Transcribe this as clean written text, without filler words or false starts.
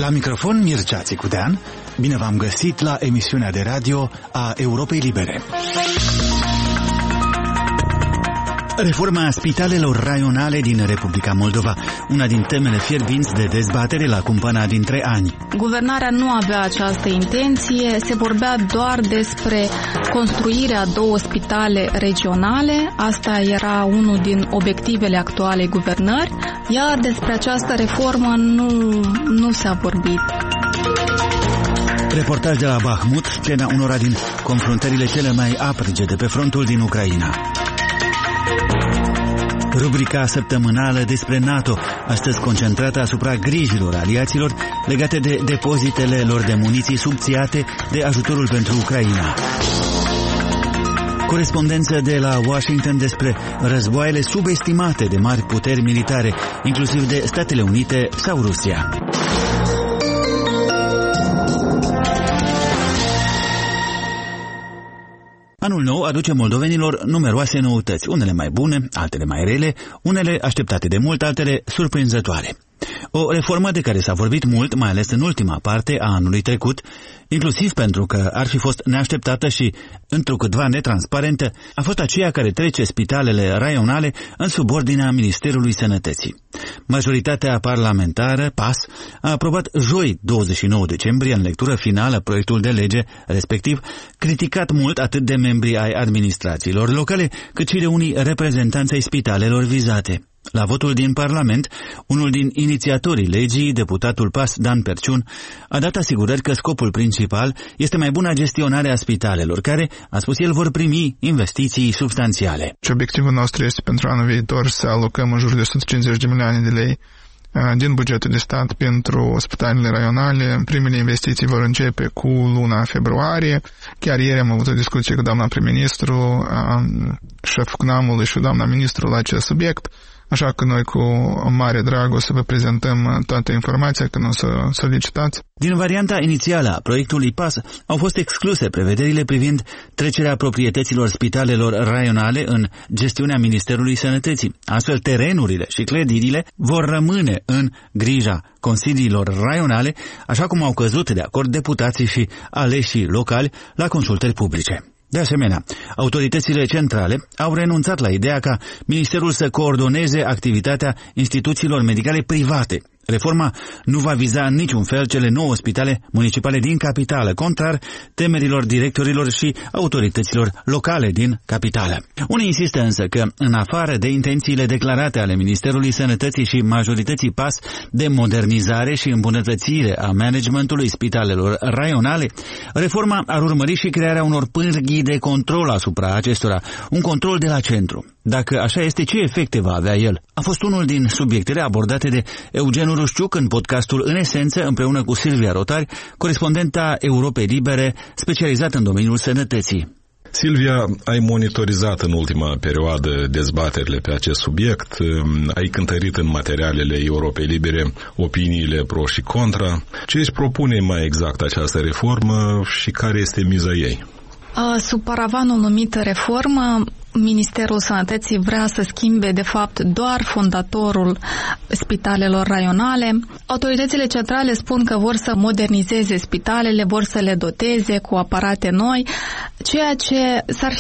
La microfon Mircea Țicudean, bine v-am găsit la emisiunea de radio a Europei Libere. Reforma spitalelor raionale din Republica Moldova, una din temele fierbinți de dezbatere la cumpăna din 3 ani. Guvernarea nu avea această intenție, se vorbea doar despre construirea 2 spitale regionale, asta era unul din obiectivele actualei guvernări, iar despre această reformă nu s-a vorbit. Reportaj de la Bahmut, scena unora din confruntările cele mai aprige de pe frontul din Ucraina. Rubrica săptămânală despre NATO, astăzi concentrată asupra grijilor aliaților legate de depozitele lor de muniții subțiate de ajutorul pentru Ucraina. Corespondență de la Washington despre războaiele subestimate de mari puteri militare, inclusiv de Statele Unite sau Rusia. Anul nou aduce moldovenilor numeroase noutăți, unele mai bune, altele mai rele, unele așteptate de mult, altele surprinzătoare. O reformă de care s-a vorbit mult, mai ales în ultima parte a anului trecut, inclusiv pentru că ar fi fost neașteptată și întrucâtva netransparentă, a fost aceea care trece spitalele raionale în subordinea Ministerului Sănătății. Majoritatea parlamentară, PAS, a aprobat joi 29 decembrie în lectură finală proiectul de lege respectiv, criticat mult atât de membrii ai administrațiilor locale, cât și de unii reprezentanți ai spitalelor vizate. La votul din Parlament, unul din inițiatorii legii, deputatul PAS Dan Perciun, a dat asigurări că scopul principal este mai bună gestionarea spitalelor, care, a spus el, vor primi investiții substanțiale. Obiectivul nostru este pentru anul viitor să alocăm în jur de 150 de milioane de lei din bugetul de stat pentru spitalele raionale. Primele investiții vor începe cu luna februarie. Chiar ieri am avut o discuție cu doamna prim-ministru, șeful CNAM-ului și doamna ministru la acest subiect. Așa că noi cu mare drag o să vă prezentăm toată informația când o să solicitați. Din varianta inițială a proiectului PAS au fost excluse prevederile privind trecerea proprietăților spitalelor raionale în gestiunea Ministerului Sănătății. Astfel, terenurile și clădirile vor rămâne în grija consiliilor raionale, așa cum au căzut de acord deputații și aleșii locali la consultări publice. De asemenea, autoritățile centrale au renunțat la ideea ca Ministerul să coordoneze activitatea instituțiilor medicale private. Reforma nu va viza în niciun fel cele 9 spitale municipale din capitală, contrar temerilor directorilor și autorităților locale din capitală. Unii insistă însă că, în afară de intențiile declarate ale Ministerului Sănătății și majorității PAS de modernizare și îmbunătățire a managementului spitalelor raionale, reforma ar urmări și crearea unor pârghii de control asupra acestora, un control de la centru. Dacă așa este, ce efecte va avea el? A fost unul din subiectele abordate de Eugen Urușciuc în podcastul În Esență, împreună cu Silvia Rotari, corespondenta Europei Libere, specializată în domeniul sănătății. Silvia, ai monitorizat în ultima perioadă dezbaterile pe acest subiect, ai cântărit în materialele Europei Libere opiniile pro și contra. Ce își propune mai exact această reformă și care este miza ei? Sub paravanul numit reformă, Ministerul Sănătății vrea să schimbe, de fapt, doar fondatorul spitalelor raionale. Autoritățile centrale spun că vor să modernizeze spitalele, vor să le doteze cu aparate noi, ceea ce s-ar